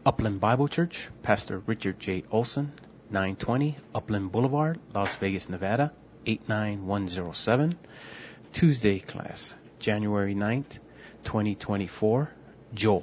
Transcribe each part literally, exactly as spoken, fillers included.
Upland Bible Church, Pastor Richard J. Olson, nine twenty Upland Boulevard, Las Vegas, Nevada, eight nine one zero seven. Tuesday class, January ninth, twenty twenty-four, Joel.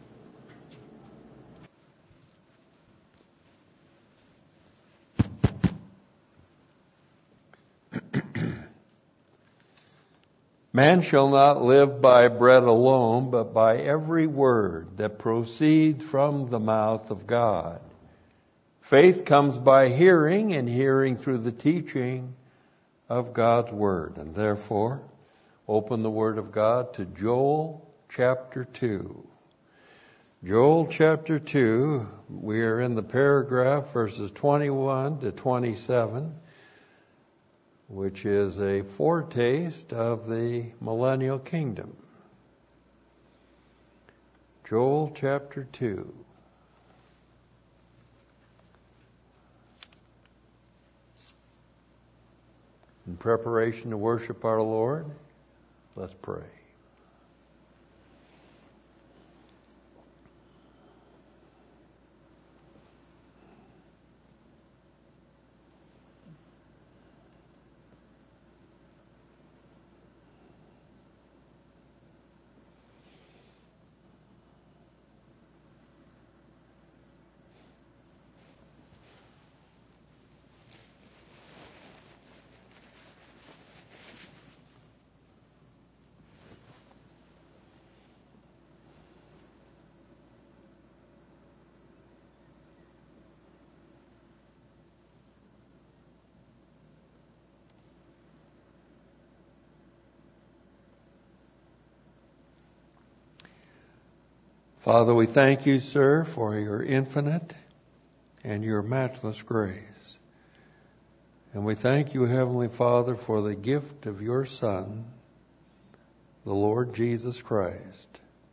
Man shall not live by bread alone, but by every word that proceeds from the mouth of God. Faith comes by hearing, and hearing through the teaching of God's Word. And therefore, open the Word of God to Joel chapter two. Joel chapter two, we are in the paragraph verses twenty-one to twenty-seven. Which is a foretaste of the millennial kingdom. Joel chapter two. In preparation to worship our Lord, let's pray. Father, we thank you, sir, for your infinite and your matchless grace. And we thank you, Heavenly Father, for the gift of your Son, the Lord Jesus Christ,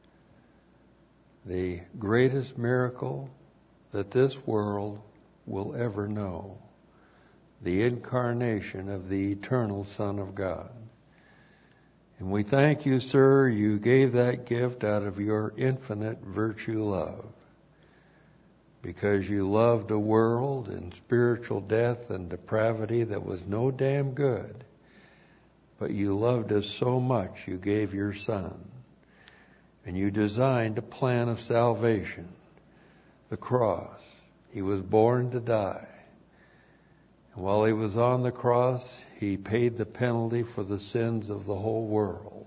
the greatest miracle that this world will ever know, the incarnation of the eternal Son of God. And we thank you, sir, you gave that gift out of your infinite virtue love. Because you loved a world in spiritual death and depravity that was no damn good. But you loved us so much, you gave your Son. And you designed a plan of salvation. The cross. He was born to die. And while he was on the cross, he paid the penalty for the sins of the whole world.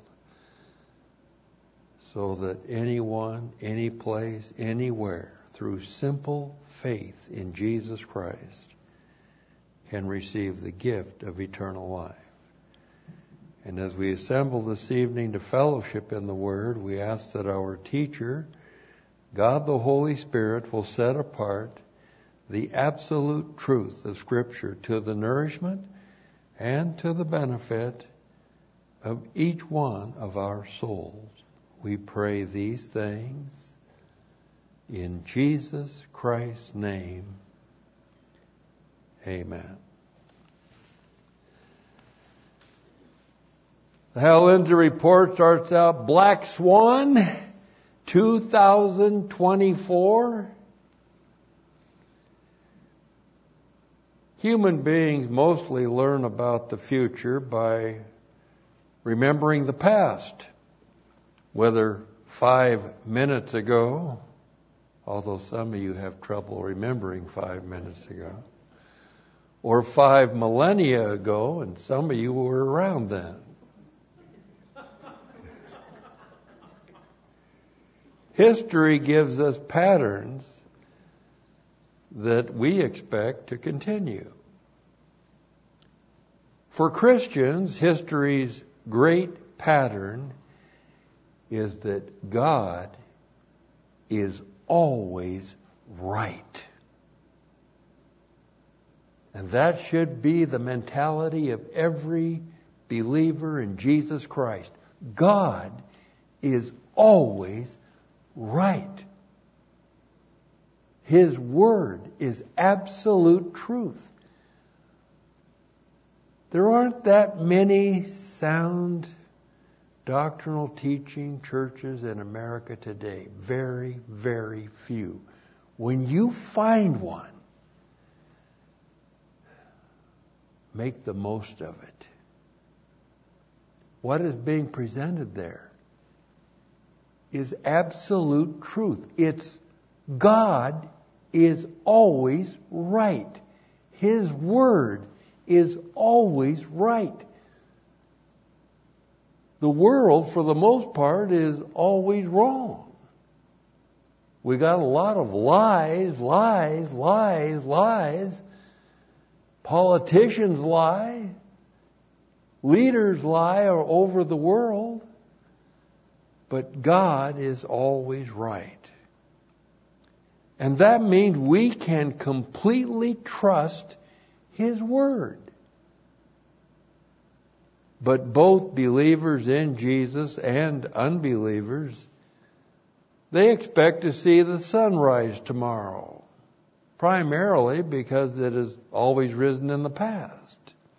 So that anyone, any place, anywhere, through simple faith in Jesus Christ, can receive the gift of eternal life. And as we assemble this evening to fellowship in the Word, we ask that our teacher, God the Holy Spirit, will set apart the absolute truth of Scripture to the nourishment and to the benefit of each one of our souls. We pray these things in Jesus Christ's name. Amen. The Hal Lindsey Report starts out, Black Swan, two thousand twenty-four. Human beings mostly learn about the future by remembering the past, whether five minutes ago, although some of you have trouble remembering five minutes ago, or five millennia ago, and some of you were around then. History gives us patterns that we expect to continue. For Christians, history's great pattern is that God is always right. And that should be the mentality of every believer in Jesus Christ. God is always right. His Word is absolute truth. There aren't that many sound doctrinal teaching churches in America today. Very, very few. When you find one, make the most of it. What is being presented there is absolute truth. It's God is always right. His word is always right. The world, for the most part, is always wrong. We got a lot of lies, lies, lies, lies. Politicians lie. Leaders lie over the world. But God is always right. And that means we can completely trust His word. But both believers in Jesus and unbelievers, they expect to see the sun rise tomorrow, primarily because it has always risen in the past.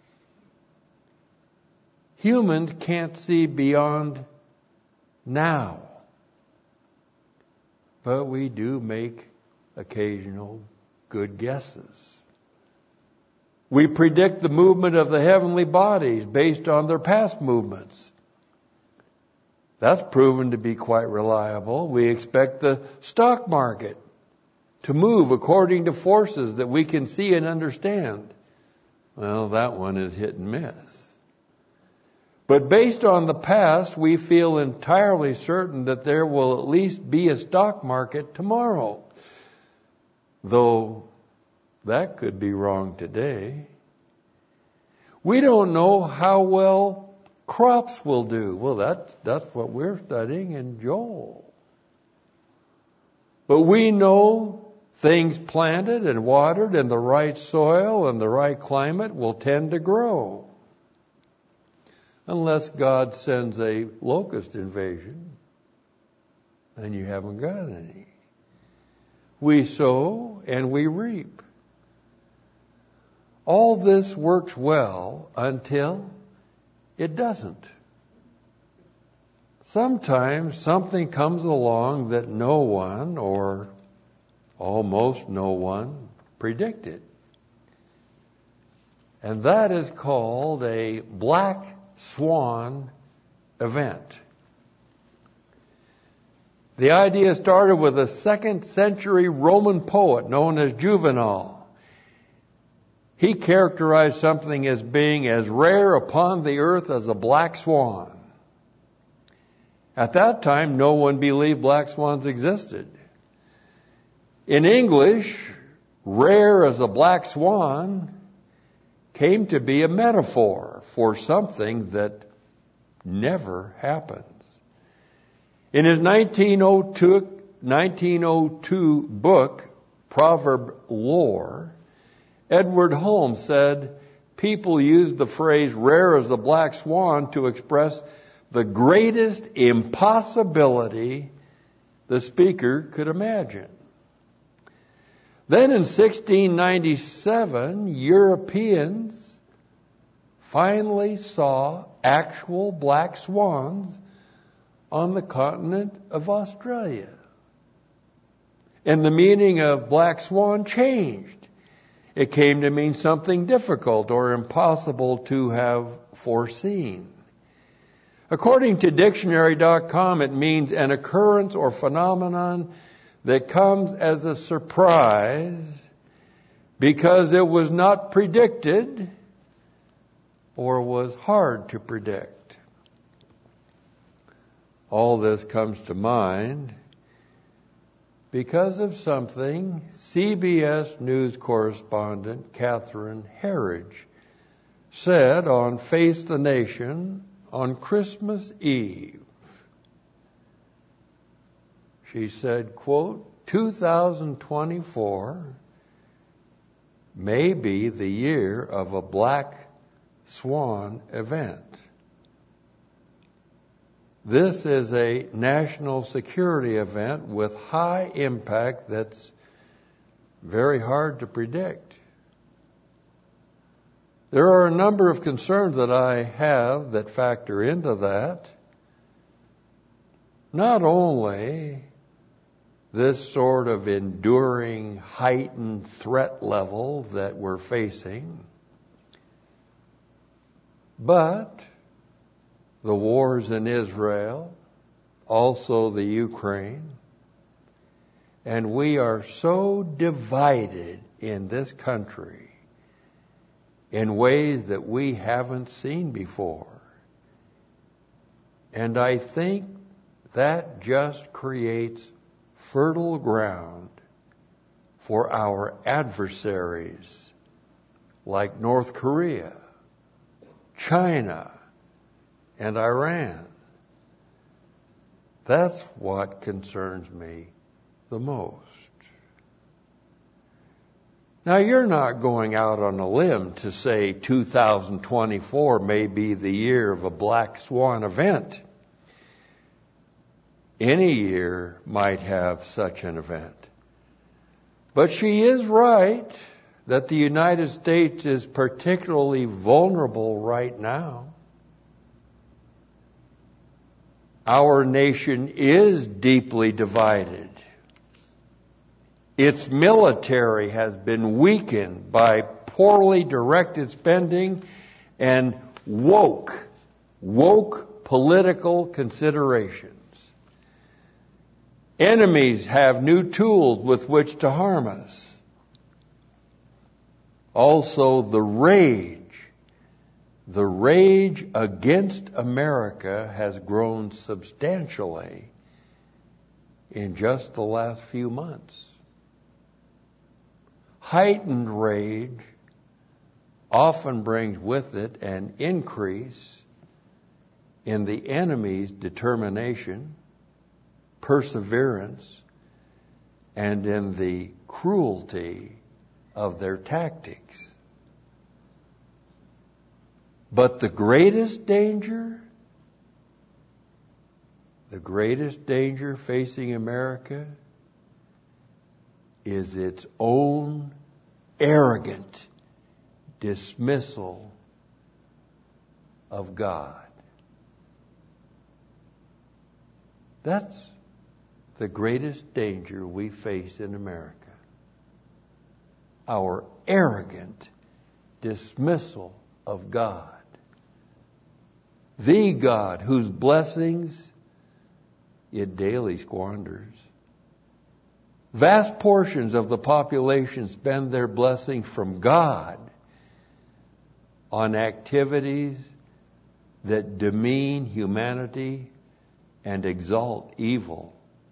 Humans can't see beyond now, but we do make occasional good guesses. We predict the movement of the heavenly bodies based on their past movements. That's proven to be quite reliable. We expect the stock market to move according to forces that we can see and understand. Well, that one is hit and miss. But based on the past, we feel entirely certain that there will at least be a stock market tomorrow. Though that could be wrong today. We don't know how well crops will do. Well, that's, that's what we're studying in Joel. But we know things planted and watered in the right soil and the right climate will tend to grow. Unless God sends a locust invasion, and you haven't got any. We sow and we reap. All this works well until it doesn't. Sometimes something comes along that no one, or almost no one, predicted. And that is called a black swan event. The idea started with a second century Roman poet known as Juvenal. He characterized something as being as rare upon the earth as a black swan. At that time, no one believed black swans existed. In English, rare as a black swan came to be a metaphor for something that never happens. In his nineteen oh two book, Proverb Lore, Edward Holmes said, people used the phrase rare as the black swan to express the greatest impossibility the speaker could imagine. Then in sixteen ninety-seven, Europeans finally saw actual black swans on the continent of Australia. And the meaning of black swan changed. It came to mean something difficult or impossible to have foreseen. According to dictionary dot com, it means an occurrence or phenomenon that comes as a surprise because it was not predicted or was hard to predict. All this comes to mind because of something C B S News correspondent Catherine Herridge said on Face the Nation on Christmas Eve. She said, quote, two thousand twenty-four may be the year of a black swan event. This is a national security event with high impact that's very hard to predict. There are a number of concerns that I have that factor into that. Not only this sort of enduring, heightened threat level that we're facing. But the wars in Israel, also the Ukraine, and we are so divided in this country in ways that we haven't seen before. And I think that just creates fertile ground for our adversaries like North Korea, China, and Iran. That's what concerns me the most. Now, you're not going out on a limb to say two thousand twenty-four may be the year of a black swan event. Any year might have such an event. But she is right that the United States is particularly vulnerable right now. Our nation is deeply divided. Its military has been weakened by poorly directed spending and woke, woke political considerations. Enemies have new tools with which to harm us. Also, the rage, the rage against America has grown substantially in just the last few months. Heightened rage often brings with it an increase in the enemy's determination, perseverance, and in the cruelty of their tactics. But the greatest danger, the greatest danger facing America is its own arrogant dismissal of God. That's the greatest danger we face in America. Our arrogant dismissal of God. The God whose blessings it daily squanders. Vast portions of the population spend their blessing from God on activities that demean humanity and exalt evil.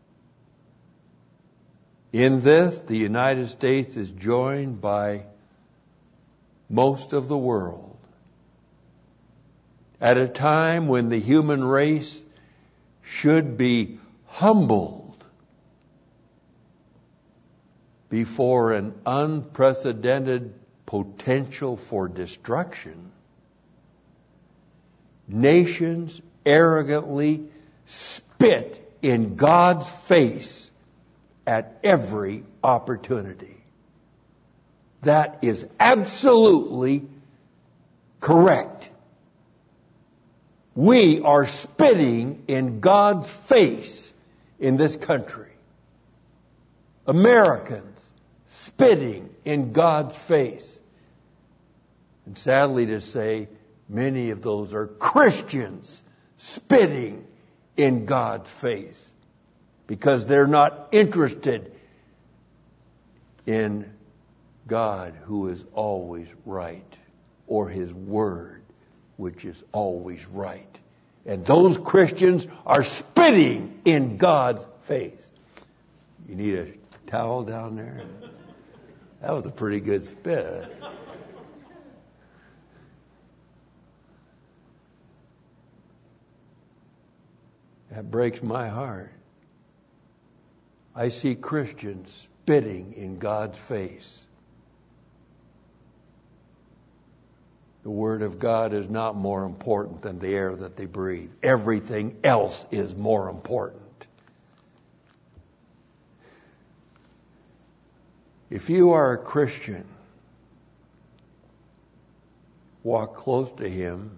In this, the United States is joined by most of the world. At a time when the human race should be humbled before an unprecedented potential for destruction, nations arrogantly spit in God's face at every opportunity. That is absolutely correct. We are spitting in God's face in this country. Americans spitting in God's face. And sadly to say, many of those are Christians spitting in God's face because they're not interested in God who is always right, or His Word which is always right. And those Christians are spitting in God's face. You need a towel down there? That was a pretty good spit. That breaks my heart. I see Christians spitting in God's face. The Word of God is not more important than the air that they breathe. Everything else is more important. If you are a Christian, walk close to Him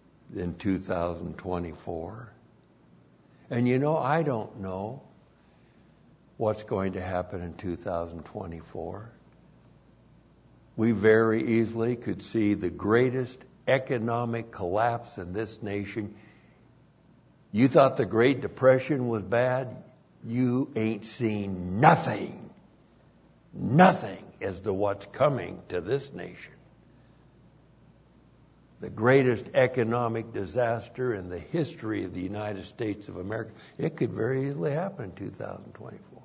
in two thousand twenty-four. And you know, I don't know what's going to happen in two thousand twenty-four. We very easily could see the greatest economic collapse in this nation. You thought the Great Depression was bad? You ain't seen nothing, nothing as to what's coming to this nation. The greatest economic disaster in the history of the United States of America. It could very easily happen in two thousand twenty-four.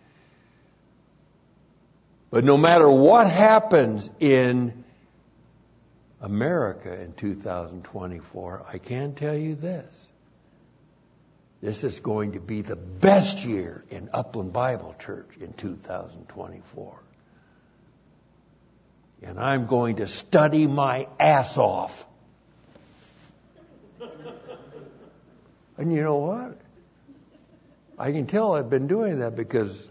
But no matter what happens in America in two thousand twenty-four, I can tell you this. This is going to be the best year in Upland Bible Church in two thousand twenty-four. And I'm going to study my ass off. And you know what? I can tell I've been doing that because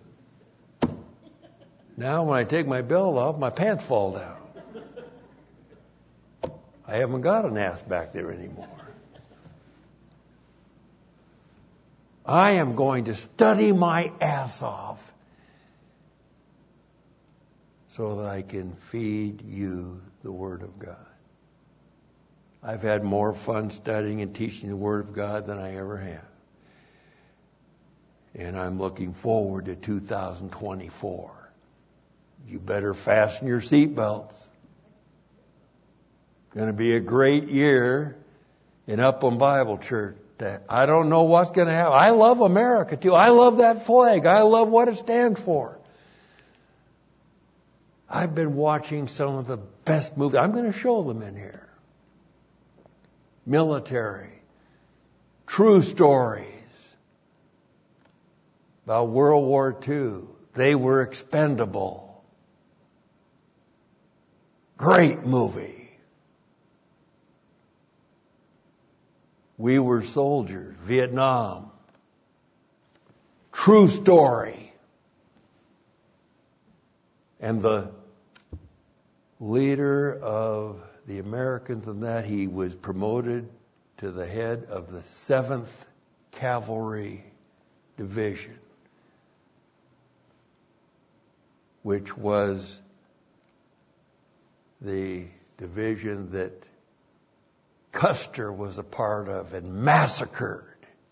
now when I take my belt off, my pants fall down. I haven't got an ass back there anymore. I am going to study my ass off so that I can feed you the Word of God. I've had more fun studying and teaching the Word of God than I ever have. And I'm looking forward to two thousand twenty-four. You better fasten your seatbelts. It's going to be a great year in Upland Bible Church. I don't know what's going to happen. I love America too. I love that flag. I love what it stands for. I've been watching some of the best movies. I'm going to show them in here. Military. True stories about World War Two. They were expendable. Great movie. We Were Soldiers. Vietnam. True story. And the leader of the Americans in that, he was promoted to the head of the seventh Cavalry Division, which was the division that Custer was a part of and massacred.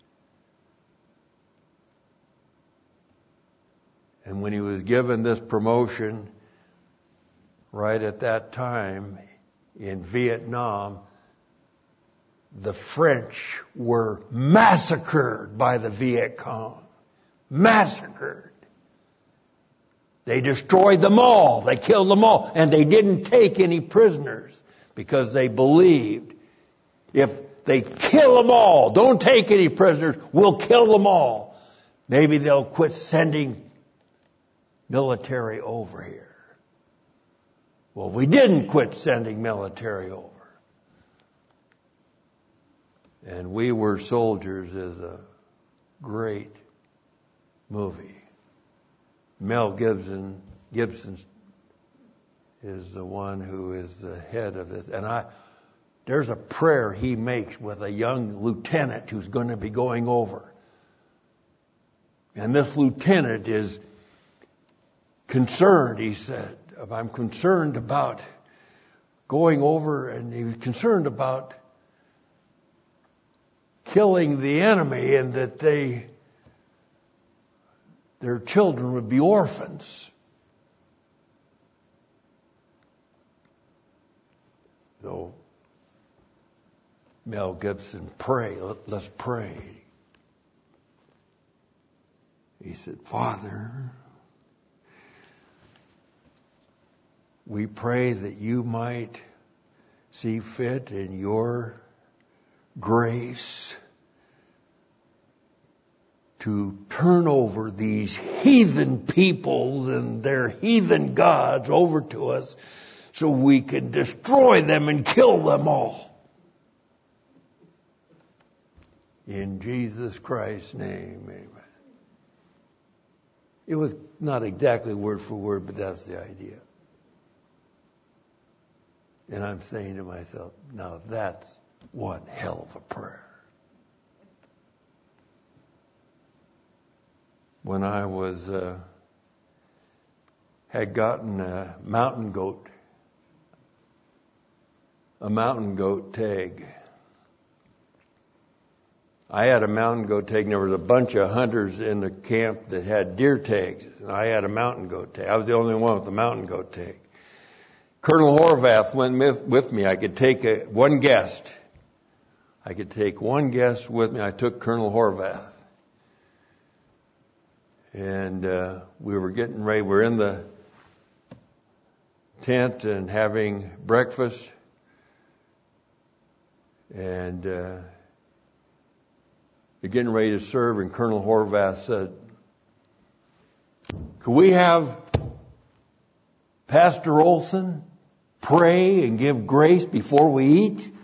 And when he was given this promotion, right at that time in Vietnam, the French were massacred by the Viet Cong. Massacred. They destroyed them all. They killed them all. And they didn't take any prisoners because they believed if they kill them all, don't take any prisoners, we'll kill them all. Maybe they'll quit sending military over here. Well, we didn't quit sending military over. And We Were Soldiers is a great movie. Mel Gibson, Gibson is the one who is the head of this. And I, there's a prayer he makes with a young lieutenant who's going to be going over. And this lieutenant is concerned, he said. I'm concerned about going over, and he was concerned about killing the enemy and that they, their children would be orphans. So, Mel Gibson, pray, Let, let's pray. He said, Father, we pray that you might see fit in your grace to turn over these heathen peoples and their heathen gods over to us so we can destroy them and kill them all. In Jesus Christ's name, amen. It was not exactly word for word, but that's the idea. And I'm saying to myself, now that's one hell of a prayer. when I was uh, had gotten a mountain goat, a mountain goat tag. I had a mountain goat tag, and there was a bunch of hunters in the camp that had deer tags, and I had a mountain goat tag. I was the only one with a mountain goat tag. Colonel Horvath went with, with me. I could take a, one guest. I could take one guest with me. I took Colonel Horvath. And uh, we were getting ready. We're in the tent and having breakfast. And uh, we're getting ready to serve, and Colonel Horvath said, "Could we have Pastor Olson pray and give grace before we eat?"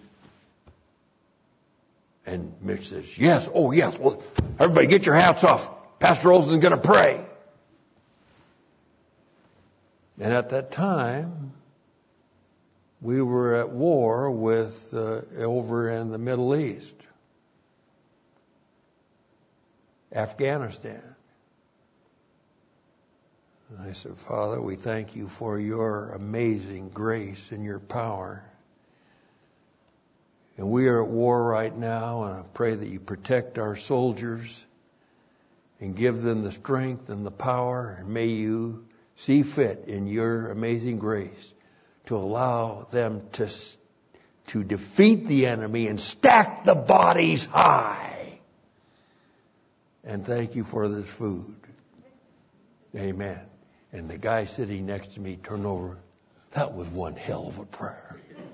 And Mitch says, "Yes, oh yes, well, everybody get your hats off. Pastor Olson's going to pray." And at that time, we were at war with, uh, over in the Middle East, Afghanistan. And I said, "Father, we thank you for your amazing grace and your power. And we are at war right now, and I pray that you protect our soldiers and give them the strength and the power, and may you see fit in your amazing grace to allow them to, to defeat the enemy and stack the bodies high. And thank you for this food." Amen. And the guy sitting next to me turned over. That was one hell of a prayer.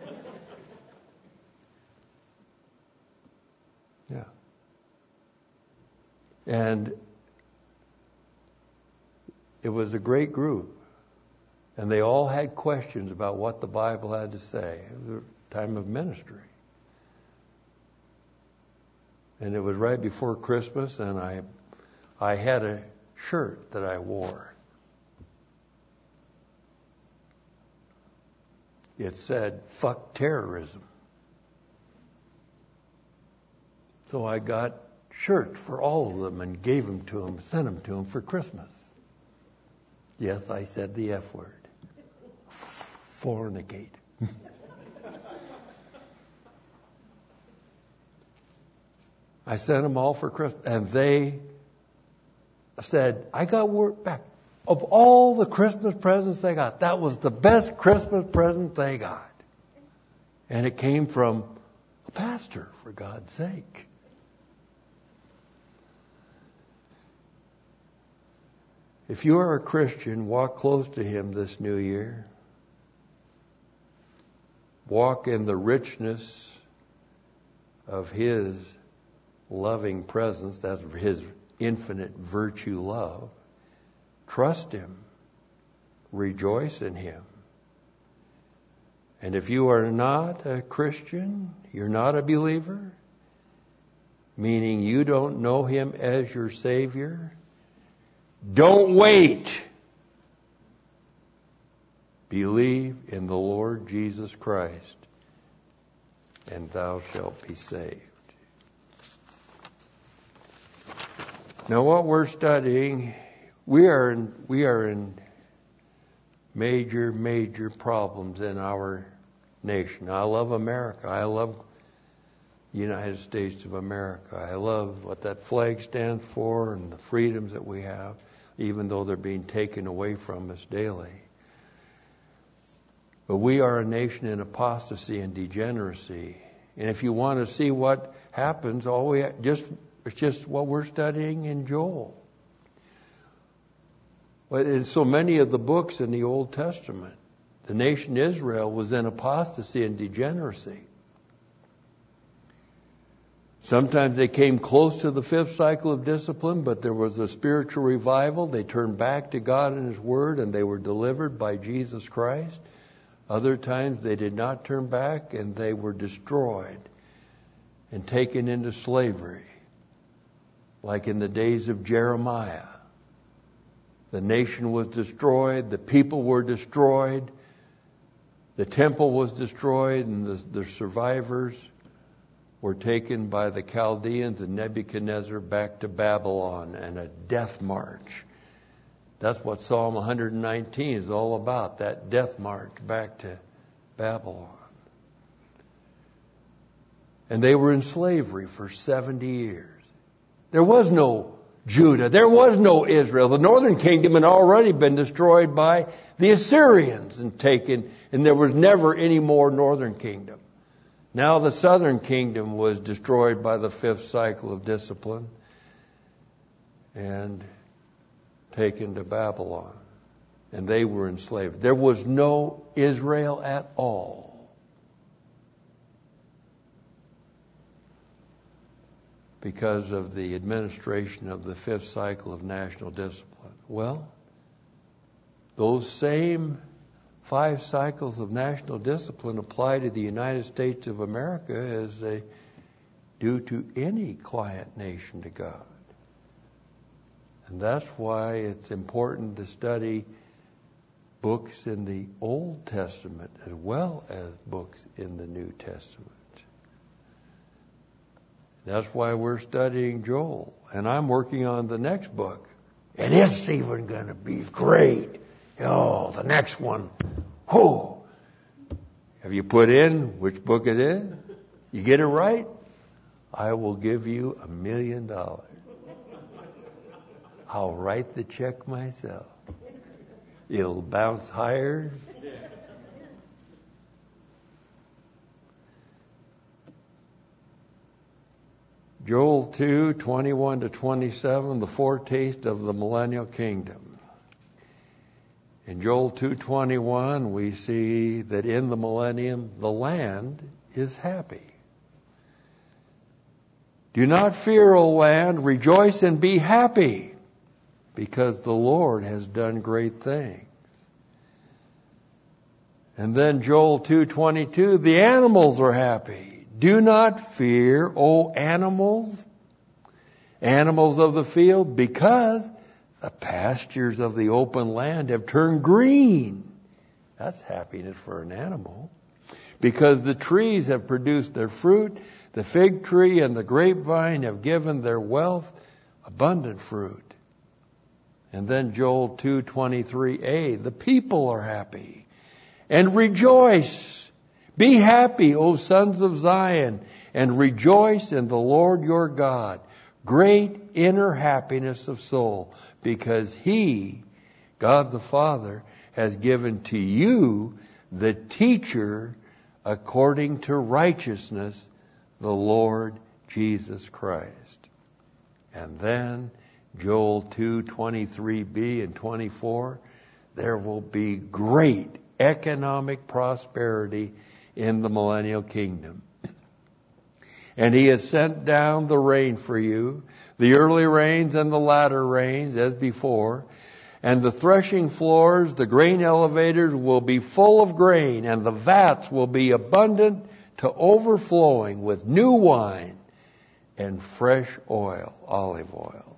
Yeah. And it was a great group. And they all had questions about what the Bible had to say. It was a time of ministry. And it was right before Christmas, and I I had a shirt that I wore. It said, "Fuck terrorism." So I got shirts for all of them and gave them to them, sent them to them for Christmas. Yes, I said the F word. Fornicate. I sent them all for Christmas, and they said, "I got word back. Of all the Christmas presents they got, that was the best Christmas present they got." And it came from a pastor, for God's sake. If you are a Christian, walk close to Him this new year. Walk in the richness of His loving presence, that's His infinite virtue love. Trust Him. Rejoice in Him. And if you are not a Christian, you're not a believer, meaning you don't know Him as your Savior, don't wait. Believe in the Lord Jesus Christ, and thou shalt be saved. Now, what we're studying, we are in, we are in major, major problems in our nation. I love America. I love the United States of America. I love what that flag stands for and the freedoms that we have, even though they're being taken away from us daily. But we are a nation in apostasy and degeneracy. And if you want to see what happens, all we just it's just what we're studying in Joel. But in so many of the books in the Old Testament, the nation Israel was in apostasy and degeneracy. Sometimes they came close to the fifth cycle of discipline, but there was a spiritual revival. They turned back to God and His Word, and they were delivered by Jesus Christ. Other times they did not turn back, and they were destroyed and taken into slavery, like in the days of Jeremiah. The nation was destroyed, the people were destroyed, the temple was destroyed, and the, the survivors were taken by the Chaldeans and Nebuchadnezzar back to Babylon, and a death march. That's what Psalm one nineteen is all about, that death march back to Babylon. And they were in slavery for seventy years. There was no Judah. There was no Israel. The northern kingdom had already been destroyed by the Assyrians and taken, and there was never any more northern kingdom. Now the southern kingdom was destroyed by the fifth cycle of discipline and taken to Babylon. And they were enslaved. There was no Israel at all. Because of the administration of the fifth cycle of national discipline. Well, those same five cycles of national discipline apply to the United States of America as they do to any client nation to God. And that's why it's important to study books in the Old Testament as well as books in the New Testament. That's why we're studying Joel. And I'm working on the next book. And it's even going to be great. Oh, the next one. Oh. Have you put in which book it is? You get it right? I will give you a million dollars. I'll write the check myself. It'll bounce higher. Joel two, twenty-one to twenty-seven, the foretaste of the millennial kingdom. In Joel two twenty-one, we see that in the millennium, the land is happy. Do not fear, O land, rejoice and be happy, because the Lord has done great things. And then Joel two twenty-two, the animals are happy. Do not fear, O animals, animals of the field, because the pastures of the open land have turned green. That's happiness for an animal. Because the trees have produced their fruit, the fig tree and the grapevine have given their wealth abundant fruit. And then Joel two twenty-three a, the people are happy and rejoice. Be happy, O sons of Zion, and rejoice in the Lord your God. Great inner happiness of soul, because He, God the Father, has given to you the teacher according to righteousness, the Lord Jesus Christ. And then Joel two twenty-three b and twenty-four, there will be great economic prosperity in the millennial kingdom. And He has sent down the rain for you, the early rains and the latter rains as before. And the threshing floors, the grain elevators will be full of grain, and the vats will be abundant to overflowing with new wine and fresh oil, olive oil.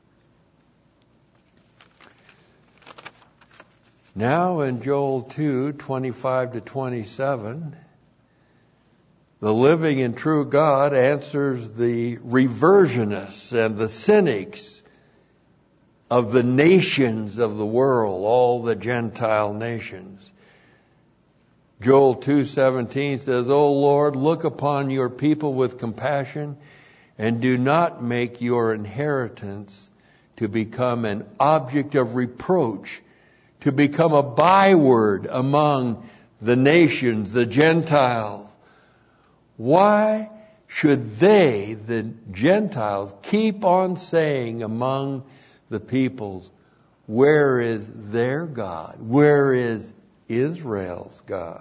Now in Joel two twenty-five to twenty-seven, the living and true God answers the reversionists and the cynics of the nations of the world, all the Gentile nations. Joel two seventeen says, O Lord, look upon your people with compassion, and do not make your inheritance to become an object of reproach, to become a byword among the nations, the Gentiles. Why should they, the Gentiles, keep on saying among the peoples, where is their God? Where is Israel's God?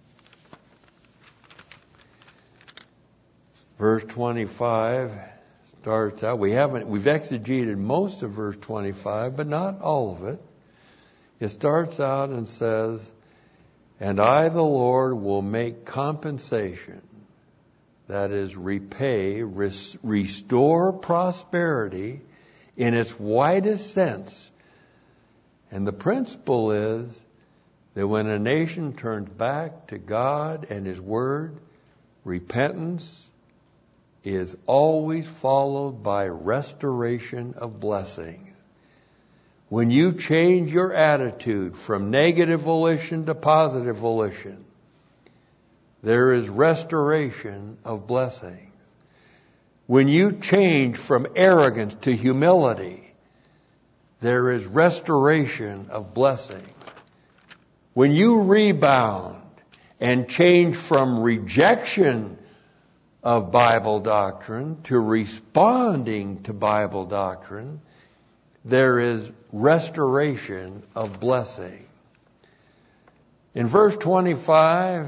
Verse twenty-five starts out, we haven't, we've exegeted most of verse twenty-five, but not all of it. It starts out and says, and I, the Lord, will make compensation, that is, repay, res- restore prosperity in its widest sense. And the principle is that when a nation turns back to God and His Word, repentance is always followed by restoration of blessings. When you change your attitude from negative volition to positive volition, there is restoration of blessings. When you change from arrogance to humility, there is restoration of blessings. When you rebound and change from rejection of Bible doctrine to responding to Bible doctrine, there is restoration of blessing. In verse twenty-five,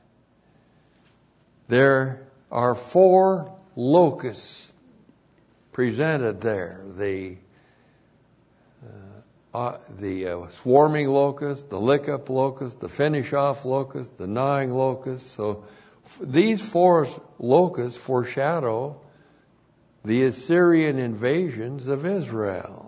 there are four locusts presented there. The uh, uh, the uh, swarming locust, the lick-up locust, the finish-off locust, the gnawing locust. So f- these four locusts foreshadow the Assyrian invasions of Israel.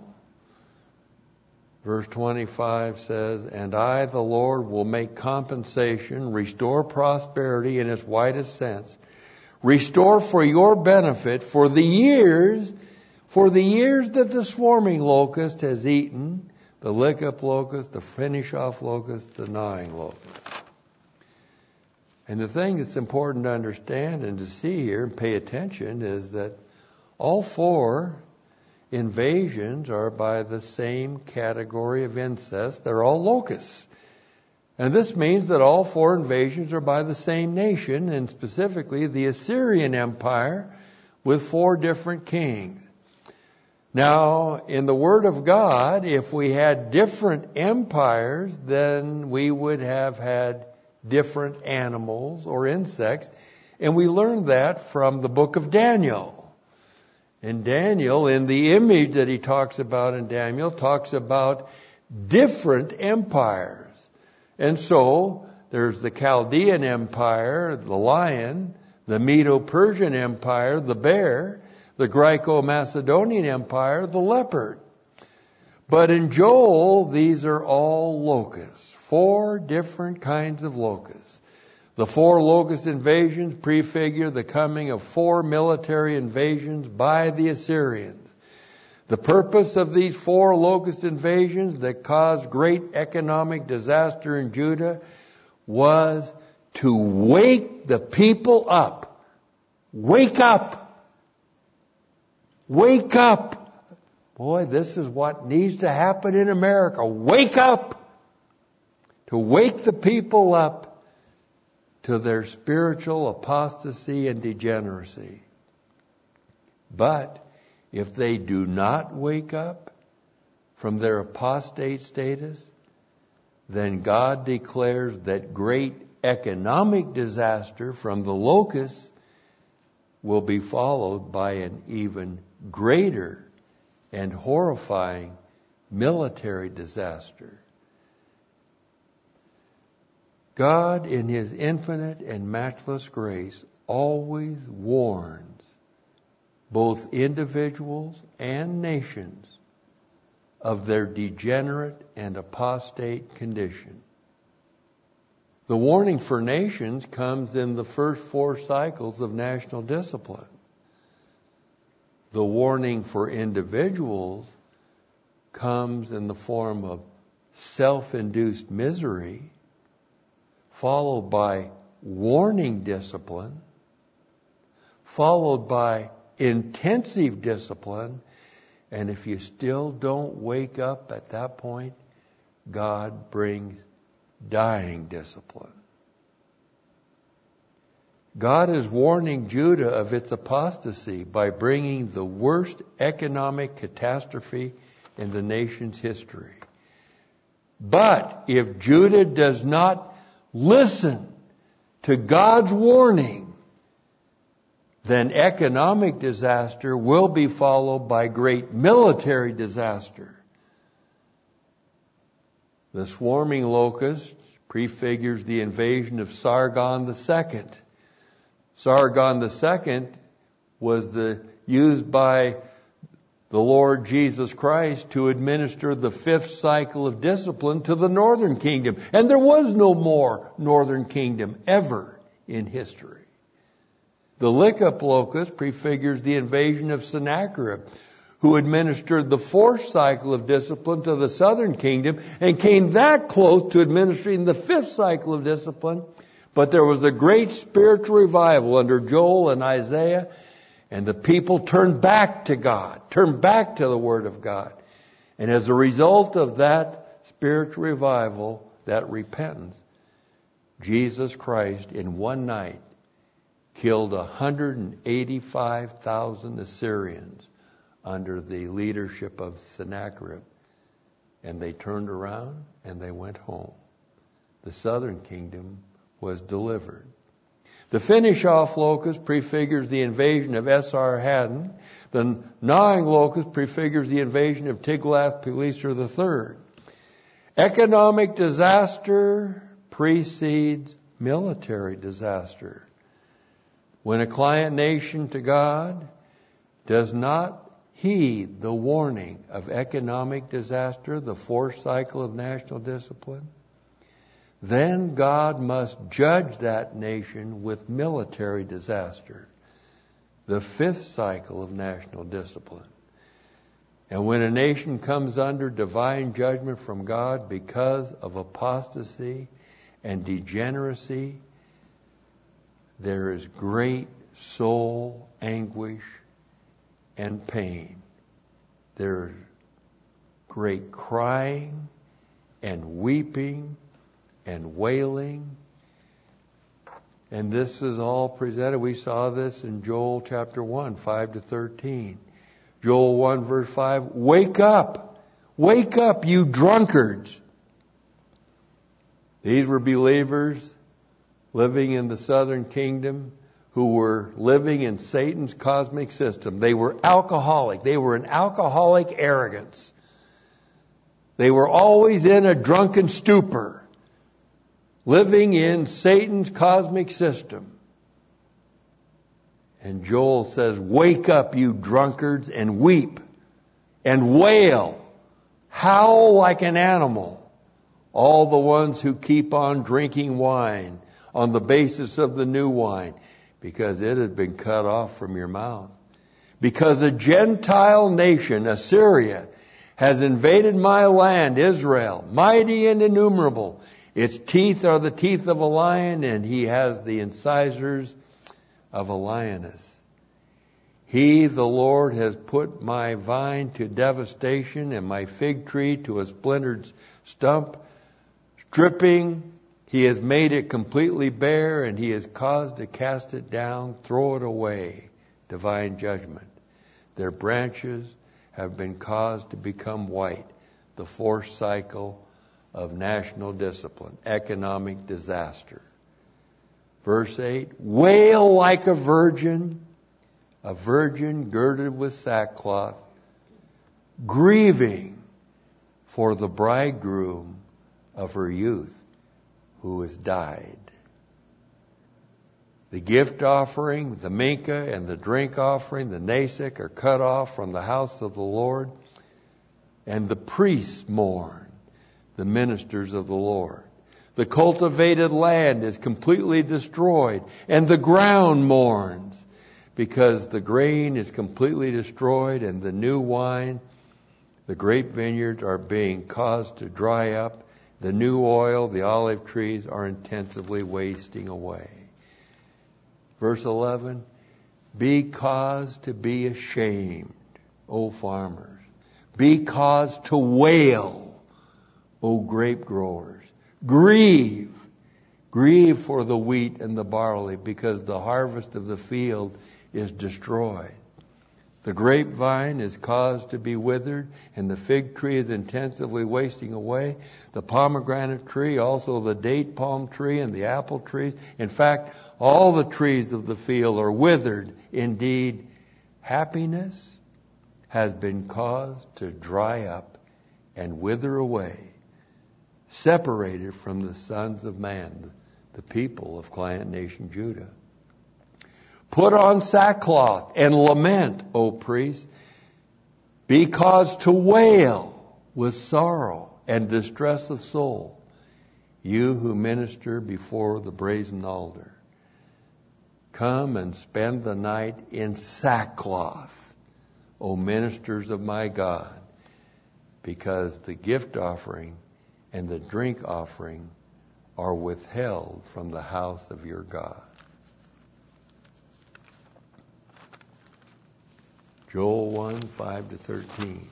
Verse twenty-five says, "And I, the Lord, will make compensation, restore prosperity in its widest sense, restore for your benefit for the years, for the years that the swarming locust has eaten, the lick-up locust, the finish-off locust, the gnawing locust." And the thing that's important to understand and to see here and pay attention is that all four invasions are by the same category of incest. They're all locusts. And this means that all four invasions are by the same nation, and specifically the Assyrian Empire with four different kings. Now, in the Word of God, if we had different empires, then we would have had different animals or insects. And we learned that from the book of Daniel. And Daniel, in the image that he talks about in Daniel, talks about different empires. And so, there's the Chaldean Empire, the lion, the Medo-Persian Empire, the bear, the Greco-Macedonian Empire, the leopard. But in Joel, these are all locusts, four different kinds of locusts. The four locust invasions prefigure the coming of four military invasions by the Assyrians. The purpose of these four locust invasions that caused great economic disaster in Judah was to wake the people up. Wake up! Wake up! Boy, this is what needs to happen in America. Wake up! To wake the people up to their spiritual apostasy and degeneracy. But if they do not wake up from their apostate status, then God declares that great economic disaster from the locusts will be followed by an even greater and horrifying military disaster. God, in His infinite and matchless grace, always warns both individuals and nations of their degenerate and apostate condition. The warning for nations comes in the first four cycles of national discipline. The warning for individuals comes in the form of self-induced misery, followed by warning discipline, followed by intensive discipline, and if you still don't wake up at that point, God brings dying discipline. God is warning Judah of its apostasy by bringing the worst economic catastrophe in the nation's history. But if Judah does not listen to God's warning, then economic disaster will be followed by great military disaster. The swarming locust prefigures the invasion of Sargon the Second. Sargon the Second was the used by the Lord Jesus Christ to administer the fifth cycle of discipline to the northern kingdom. And there was no more northern kingdom ever in history. The Lick-up locust prefigures the invasion of Sennacherib, who administered the fourth cycle of discipline to the southern kingdom and came that close to administering the fifth cycle of discipline. But there was a great spiritual revival under Joel and Isaiah, and the people turned back to God, turned back to the Word of God. And as a result of that spiritual revival, that repentance, Jesus Christ in one night killed one hundred eighty-five thousand Assyrians under the leadership of Sennacherib. And they turned around and they went home. The southern kingdom was delivered. The finish-off locust prefigures the invasion of Esarhaddon. The gnawing locust prefigures the invasion of Tiglath-Pileser the third. Economic disaster precedes military disaster. When a client nation to God does not heed the warning of economic disaster, the fourth cycle of national discipline, then God must judge that nation with military disaster, the fifth cycle of national discipline. And when a nation comes under divine judgment from God because of apostasy and degeneracy, there is great soul anguish and pain. There is great crying and weeping and wailing. And this is all presented. We saw this in Joel chapter one, five to thirteen. Joel one verse five, wake up, wake up, you drunkards. These were believers living in the southern kingdom who were living in Satan's cosmic system. They were alcoholic. They were an alcoholic arrogance. They were always in a drunken stupor, living in Satan's cosmic system. And Joel says, wake up, you drunkards, and weep and wail, howl like an animal, all the ones who keep on drinking wine on the basis of the new wine, because it had been cut off from your mouth. Because a Gentile nation, Assyria, has invaded my land, Israel, mighty and innumerable. Its teeth are the teeth of a lion, and he has the incisors of a lioness. He, the Lord, has put my vine to devastation and my fig tree to a splintered stump. Stripping, he has made it completely bare, and he has caused to cast it down, throw it away. Divine judgment. Their branches have been caused to become white. The fourth cycle of national discipline, economic disaster. Verse eight, wail like a virgin, a virgin girded with sackcloth, grieving for the bridegroom of her youth who has died. The gift offering, the mincha, and the drink offering, the nasik, are cut off from the house of the Lord, and the priests mourn, the ministers of the Lord. The cultivated land is completely destroyed, and the ground mourns, because the grain is completely destroyed, and the new wine, the grape vineyards, are being caused to dry up. The new oil, the olive trees, are intensively wasting away. Verse eleven, be caused to be ashamed, O farmers. Be caused to wail, O grape growers. Grieve. Grieve for the wheat and the barley, because the harvest of the field is destroyed. The grapevine is caused to be withered, and the fig tree is intensively wasting away. The pomegranate tree, also the date palm tree and the apple trees. In fact, all the trees of the field are withered. Indeed, happiness has been caused to dry up and wither away, separated from the sons of man, the people of client nation Judah. Put on sackcloth and lament, O priest. Be caused to wail with sorrow and distress of soul, you who minister before the brazen altar. come and spend the night in sackcloth, O ministers of my God, because the gift offering and the drink offering are withheld from the house of your God. Joel one, five to thirteen.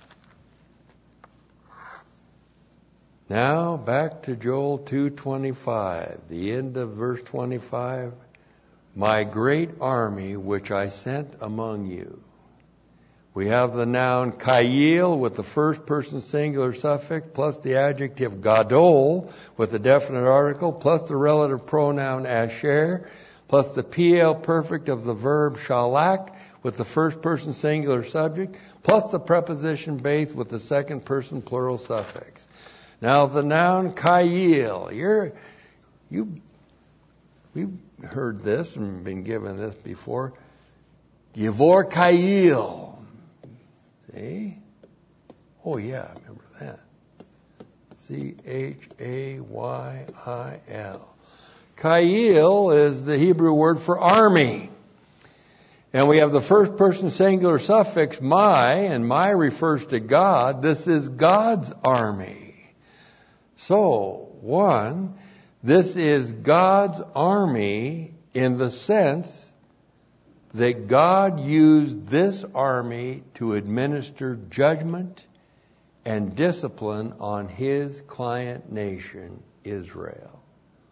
Now back to Joel two twenty-five, the end of verse twenty-five. My great army which I sent among you. We have the noun Kayil with the first person singular suffix plus the adjective Gadol with the definite article plus the relative pronoun Asher plus the P L perfect of the verb Shalak with the first person singular subject plus the preposition Baith with the second person plural suffix. Now the noun Kayil, you're, you, we've heard this and been given this before. Yivor Kayil. See? Oh yeah, I remember that. C H A Y I L. Kayil is the Hebrew word for army. And we have the first person singular suffix my, and my refers to God. This is God's army. So, one, this is God's army in the sense that God used this army to administer judgment and discipline on His client nation, Israel.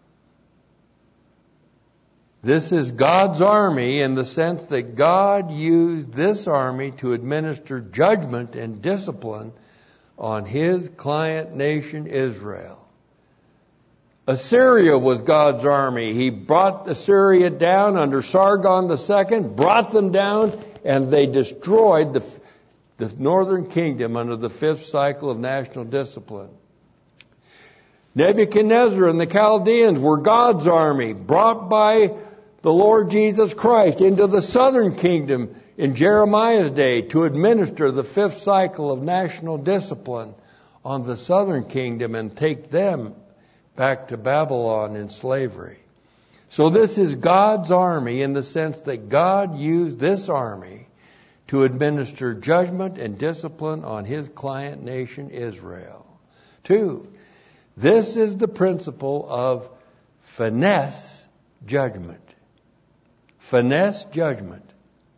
This is God's army in the sense that God used this army to administer judgment and discipline on His client nation, Israel. Assyria was God's army. He brought Assyria down under Sargon the Second, brought them down, and they destroyed the, the northern kingdom under the fifth cycle of national discipline. Nebuchadnezzar and the Chaldeans were God's army, brought by the Lord Jesus Christ into the southern kingdom in Jeremiah's day to administer the fifth cycle of national discipline on the southern kingdom and take them back to Babylon in slavery. So this is God's army in the sense that God used this army to administer judgment and discipline on His client nation, Israel. Two, this is the principle of finesse judgment. Finesse judgment.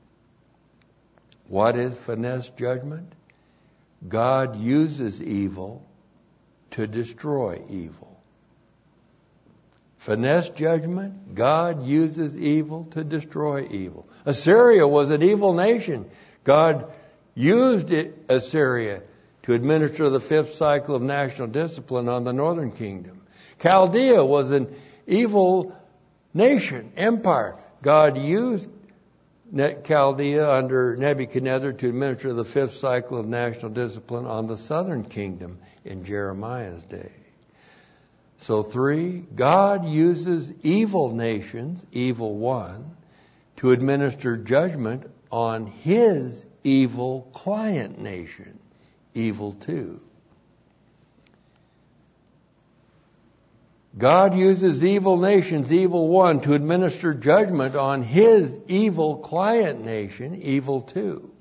What is finesse judgment? God uses evil to destroy evil. Finesse judgment, God uses evil to destroy evil. Assyria was an evil nation. God used it, Assyria to administer the fifth cycle of national discipline on the northern kingdom. Chaldea was an evil nation, empire. God used Chaldea under Nebuchadnezzar to administer the fifth cycle of national discipline on the southern kingdom in Jeremiah's day. So three, God uses evil nations, evil one, to administer judgment on His evil client nation, evil two. God uses evil nations, evil one, to administer judgment on His evil client nation, evil two.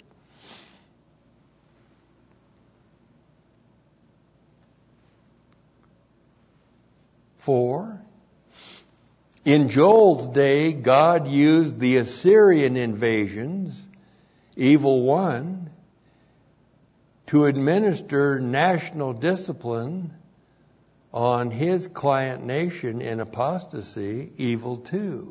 Four, in Joel's day, God used the Assyrian invasions, evil one, to administer national discipline on His client nation in apostasy, evil two.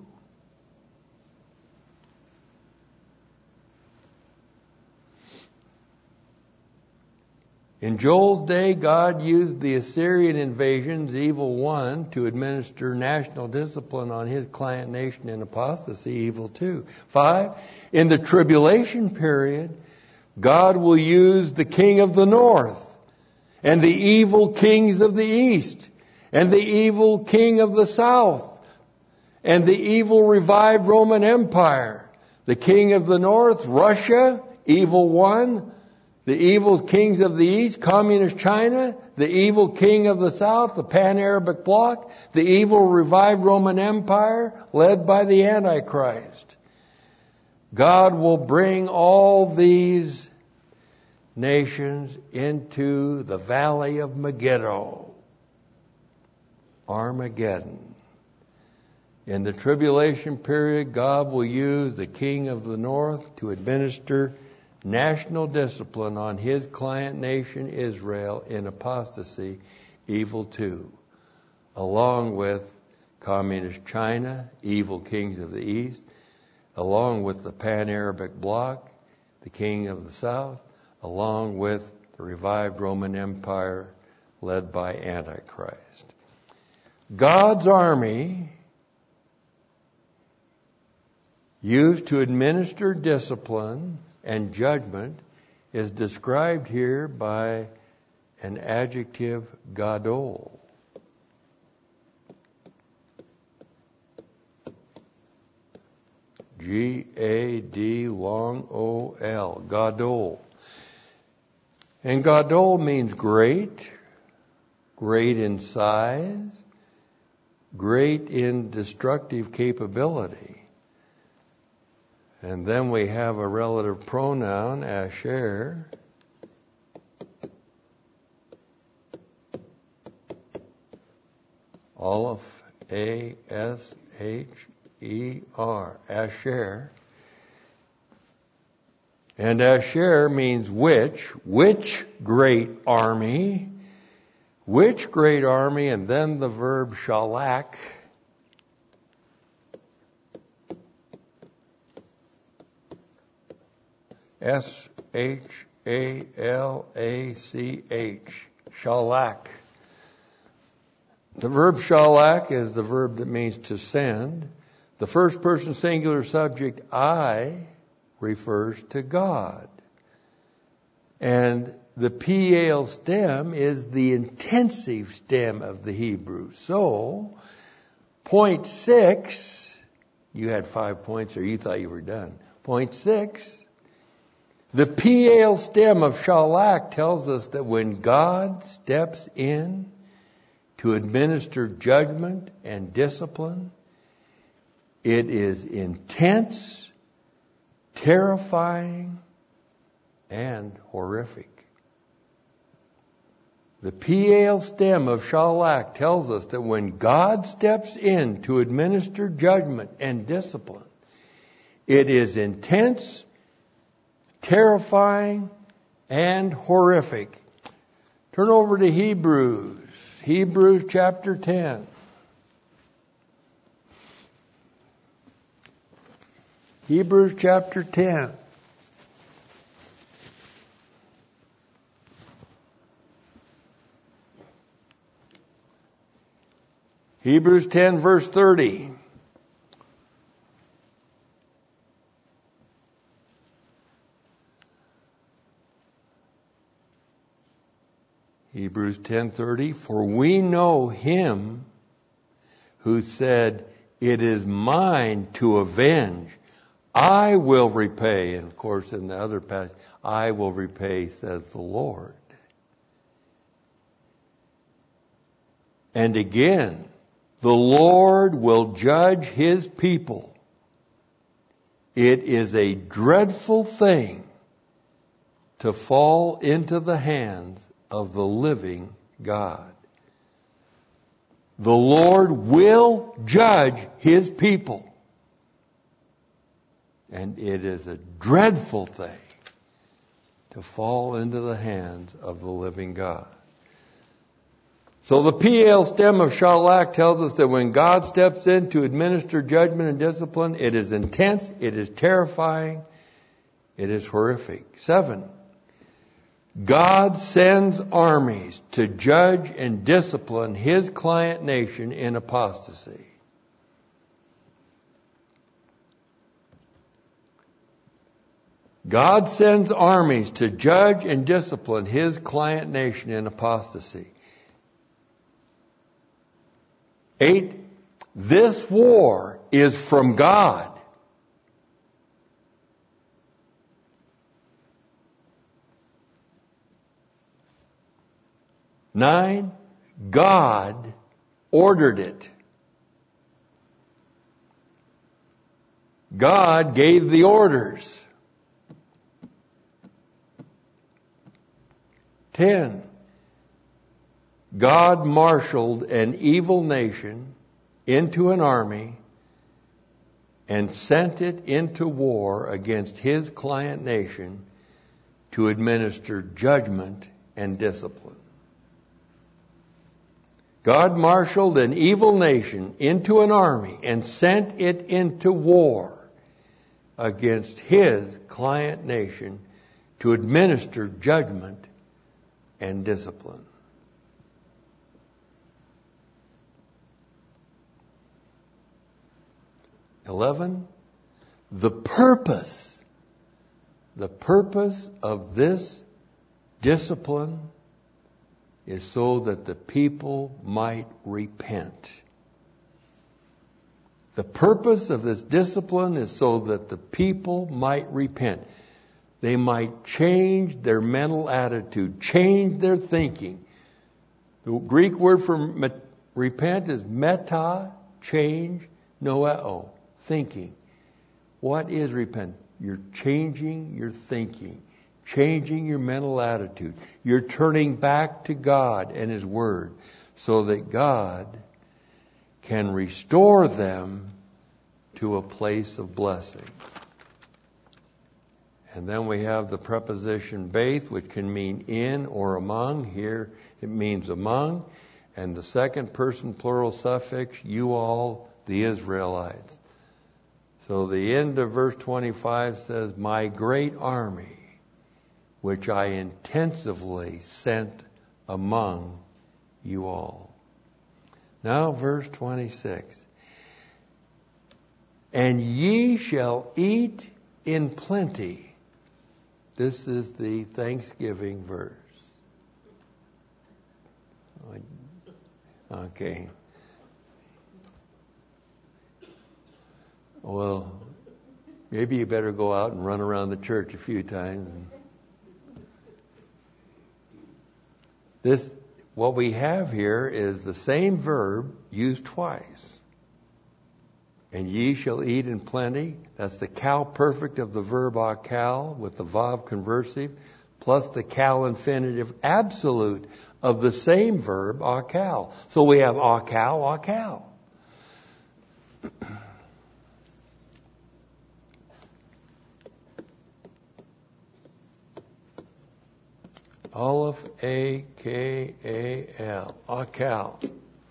In Joel's day, God used the Assyrian invasions, evil one, to administer national discipline on His client nation in apostasy, evil two. Five, in the tribulation period, God will use the king of the north and the evil kings of the east and the evil king of the south and the evil revived Roman Empire. The king of the north, Russia, evil one. the evil kings of the East, Communist China, the evil king of the South, the Pan-Arabic bloc, the evil revived Roman Empire led by the Antichrist. God will bring all these nations into the valley of Megiddo, Armageddon. In the tribulation period, God will use the king of the north to administer national discipline on his client nation Israel in apostasy, evil two, along with Communist China, evil kings of the East, along with the Pan-Arabic bloc, the king of the South, along with the revived Roman Empire led by Antichrist. God's army used to administer discipline and judgment is described here by an adjective, gadol. G A D long O L, gadol. And gadol means great, great in size, great in destructive capability. And then we have a relative pronoun, asher. Aleph, A S H E R, asher. And asher means which, which great army, which great army, and then the verb shalak. S H A L A C H, shalak. The verb shalak is the verb that means to send. The first person singular subject, I, refers to God. And the P L stem is the intensive stem of the Hebrew. So, point six, you had five points or you thought you were done. Point six, the P L stem of shalak tells us that when God steps in to administer judgment and discipline, it is intense, terrifying, and horrific. The P L stem of shalak tells us that when God steps in to administer judgment and discipline, it is intense, terrifying, and horrific. Turn over to Hebrews. Hebrews chapter ten. Hebrews chapter ten. Hebrews ten verse thirty. Hebrews ten thirty, for we know him who said, it is mine to avenge. I will repay. And of course in the other passage, I will repay, says the Lord. And again, the Lord will judge his people. It is a dreadful thing to fall into the hands of the living God. The Lord will judge his people. And it is a dreadful thing to fall into the hands of the living God. So the P L stem of shalak tells us that when God steps in to administer judgment and discipline, it is intense, it is terrifying, it is horrific. Seven, God sends armies to judge and discipline his client nation in apostasy. God sends armies to judge and discipline his client nation in apostasy. Eight, this war is from God. Nine, God ordered it. God gave the orders. Ten, God marshaled an evil nation into an army and sent it into war against his client nation to administer judgment and discipline. God marshaled an evil nation into an army and sent it into war against his client nation to administer judgment and discipline. Eleven, the purpose, the purpose of this discipline is so that the people might repent. The purpose of this discipline is so that the people might repent. They might change their mental attitude, change their thinking. The Greek word for met, repent is meta, change, noeo, thinking. What is repent? You're changing your thinking, changing your mental attitude. You're turning back to God and His Word so that God can restore them to a place of blessing. And then we have the preposition beith, which can mean in or among. Here it means among. And the second person plural suffix, you all, the Israelites. So the end of verse twenty-five says, my great army, which I intensively sent among you all. Now verse twenty-six. And ye shall eat in plenty. This is the Thanksgiving verse. Okay. Well, maybe you better go out and run around the church a few times. This, what we have here is the same verb used twice. And ye shall eat in plenty. That's the cal perfect of the verb akal with the vav conversive, plus the cal infinitive absolute of the same verb akal. So we have akal, akal. Aleph, A, K, A, L. Akal.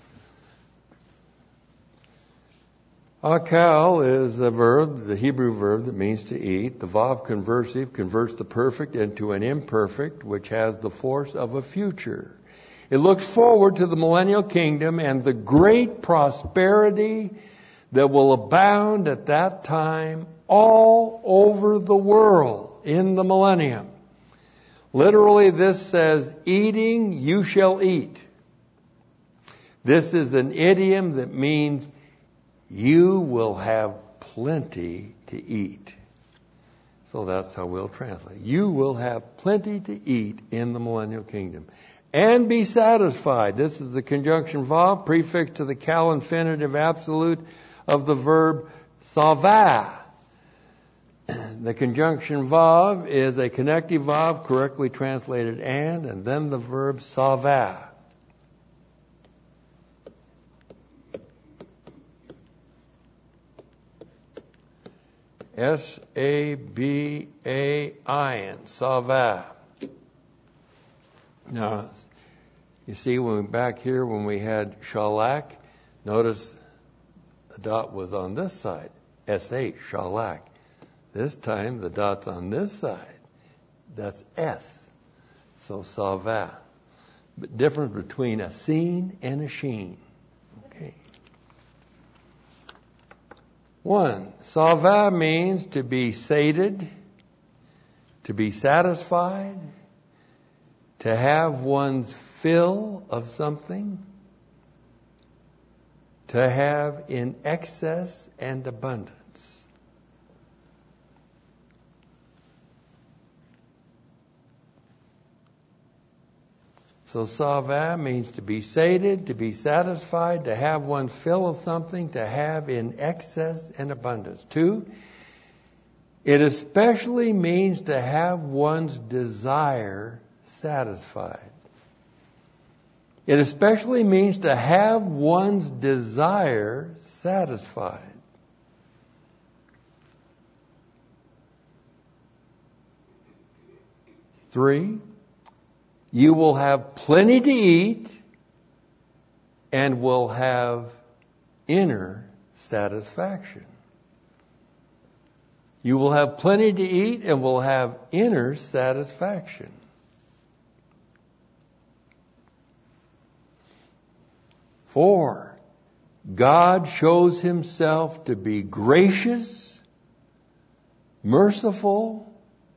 Akal is the verb, the Hebrew verb that means to eat. The vav conversive converts the perfect into an imperfect, which has the force of a future. It looks forward to the millennial kingdom and the great prosperity that will abound at that time all over the world in the millennium. Literally, this says, eating, you shall eat. This is an idiom that means you will have plenty to eat. So that's how we'll translate. You will have plenty to eat in the millennial kingdom. And be satisfied. This is the conjunction vav, prefix to the cal infinitive absolute of the verb savah. The conjunction vav is a connective vav, correctly translated and, and then the verb savah. S A B A I N, savah. Now, you see, when we back here, when we had shalak, notice the dot was on this side, S H, shalak. This time, the dot's on this side. That's S. So, savah. But difference between a seen and a sheen. Okay. One, savah means to be sated, to be satisfied, to have one's fill of something, to have in excess and abundance. So sava means to be sated, to be satisfied, to have one's fill of something, to have in excess and abundance. Two, it especially means to have one's desire satisfied. It especially means to have one's desire satisfied. Three, you will have plenty to eat and will have inner satisfaction. You will have plenty to eat and will have inner satisfaction. Four, God shows himself to be gracious, merciful,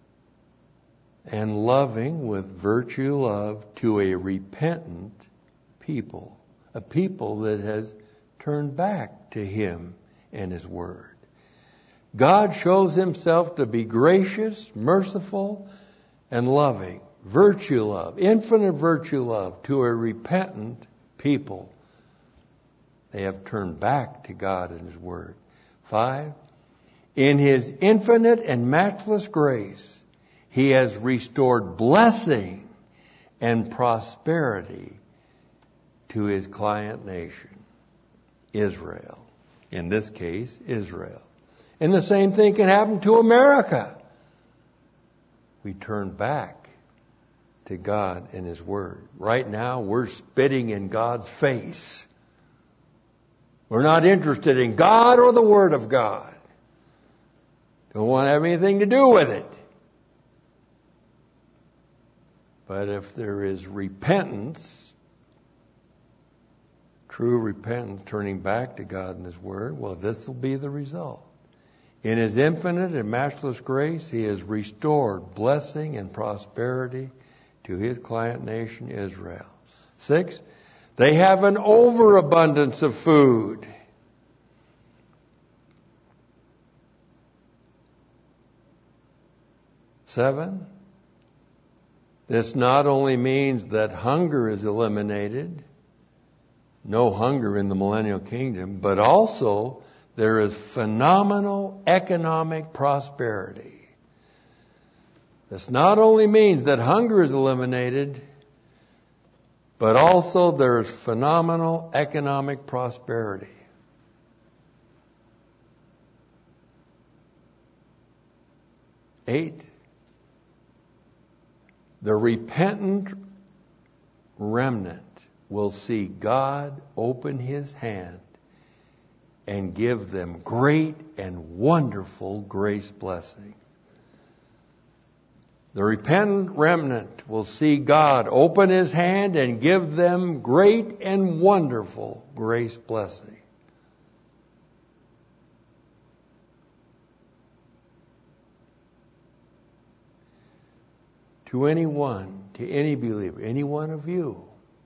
and loving with virtue love to a repentant people, a people that has turned back to him and his word. God shows himself to be gracious, merciful, and loving, virtue love, infinite virtue love to a repentant people. They have turned back to God and his word. Five, in his infinite and matchless grace, he has restored blessing and prosperity to his client nation, Israel. In this case, Israel. And the same thing can happen to America. We turn back to God and his word. Right now, we're spitting in God's face. We're not interested in God or the word of God. Don't want to have anything to do with it. But if there is repentance, true repentance, turning back to God and his word, well, this will be the result. In his infinite and matchless grace, he has restored blessing and prosperity to his client nation, Israel. Six, they have an overabundance of food. Seven, this not only means that hunger is eliminated, no hunger in the millennial kingdom, but also there is phenomenal economic prosperity. This not only means that hunger is eliminated, but also there is phenomenal economic prosperity. Eight, the repentant remnant will see God open his hand and give them great and wonderful grace blessing. The repentant remnant will see God open his hand and give them great and wonderful grace blessing. To anyone, to any believer, any one of you,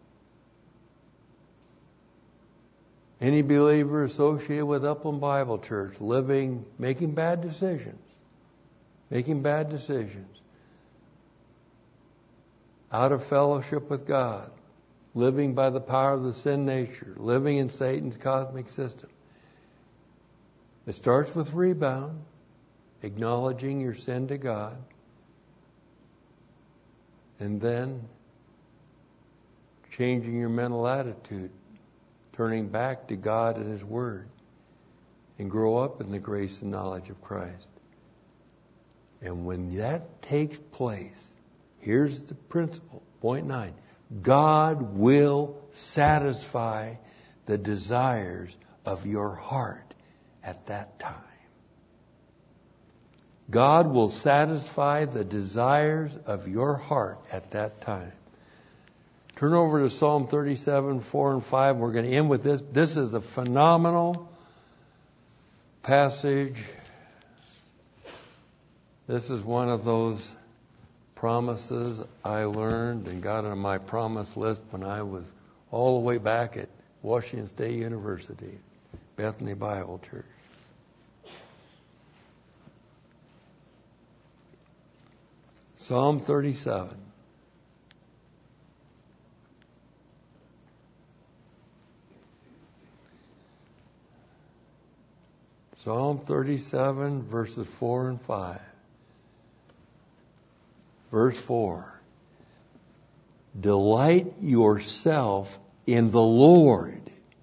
any believer associated with Upland Bible Church, living, making bad decisions, making bad decisions, out of fellowship with God, living by the power of the sin nature, living in Satan's cosmic system. It starts with rebound, acknowledging your sin to God, and then changing your mental attitude, turning back to God and his word, and grow up in the grace and knowledge of Christ. And when that takes place, here's the principle, point nine. God will satisfy the desires of your heart at that time. God will satisfy the desires of your heart at that time. Turn over to Psalm thirty-seven, four and five. We're going to end with this. This is a phenomenal passage. This is one of those promises I learned and got on my promise list when I was all the way back at Washington State University, Bethany Bible Church. Psalm thirty-seven. Psalm thirty-seven, verses four and five. Verse four. Delight yourself in the Lord.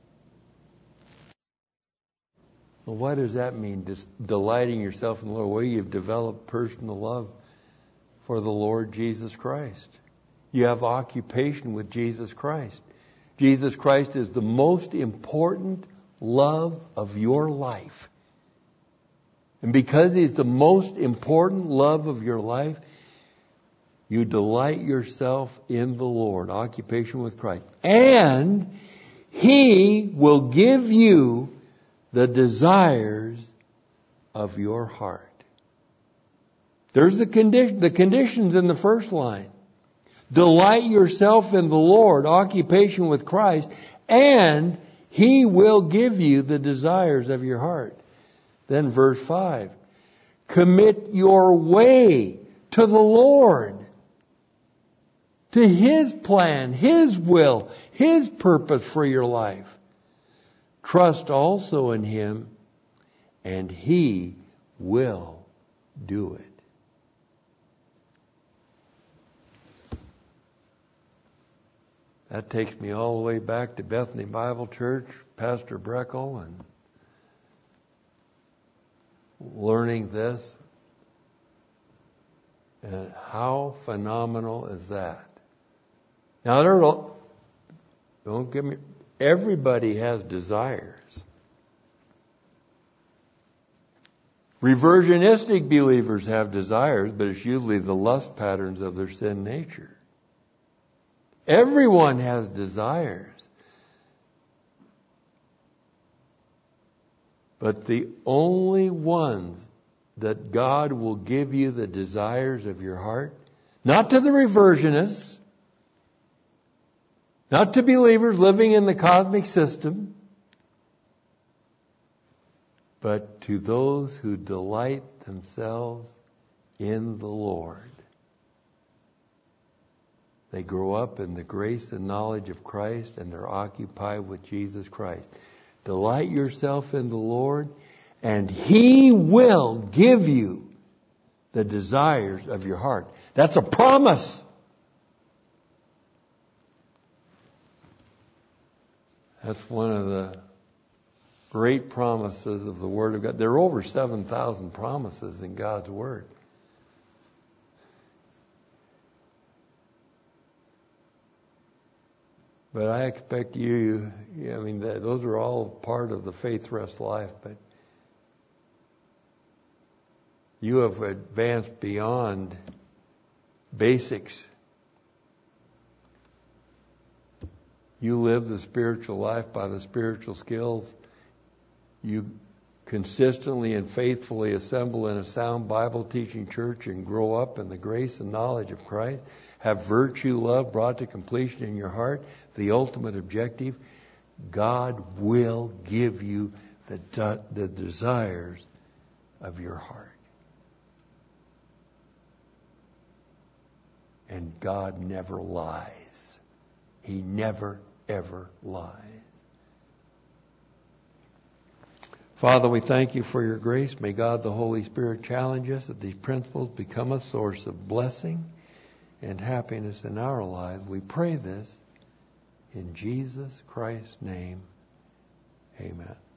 Well, what does that mean? Just delighting yourself in the Lord. Well, you've developed personal love for the Lord Jesus Christ. You have occupation with Jesus Christ. Jesus Christ is the most important love of your life. And because He's the most important love of your life, you delight yourself in the Lord. Occupation with Christ. And He will give you the desires of your heart. There's the condition, the conditions in the first line. Delight yourself in the Lord, occupation with Christ, and He will give you the desires of your heart. Then verse five. Commit your way to the Lord, to His plan, His will, His purpose for your life. Trust also in Him, and He will do it. That takes me all the way back to Bethany Bible Church, Pastor Breckel, and learning this. And how phenomenal is that? Now, there are, don't get me, everybody has desires. Reversionistic believers have desires, but it's usually the lust patterns of their sin nature. Everyone has desires. But the only ones that God will give you the desires of your heart, not to the reversionists, not to believers living in the cosmic system, but to those who delight themselves in the Lord. They grow up in the grace and knowledge of Christ, and they're occupied with Jesus Christ. Delight yourself in the Lord, and He will give you the desires of your heart. That's a promise. That's one of the great promises of the Word of God. There are over seven thousand promises in God's Word. But I expect you, I mean, those are all part of the faith rest life, but you have advanced beyond basics. You live the spiritual life by the spiritual skills. You consistently and faithfully assemble in a sound Bible teaching church and grow up in the grace and knowledge of Christ. Have virtue, love brought to completion in your heart. The ultimate objective, God will give you the, de- the desires of your heart. And God never lies. He never, ever lies. Father, we thank you for your grace. May God the Holy Spirit challenge us that these principles become a source of blessing and happiness in our lives. We pray this in Jesus Christ's name. Amen.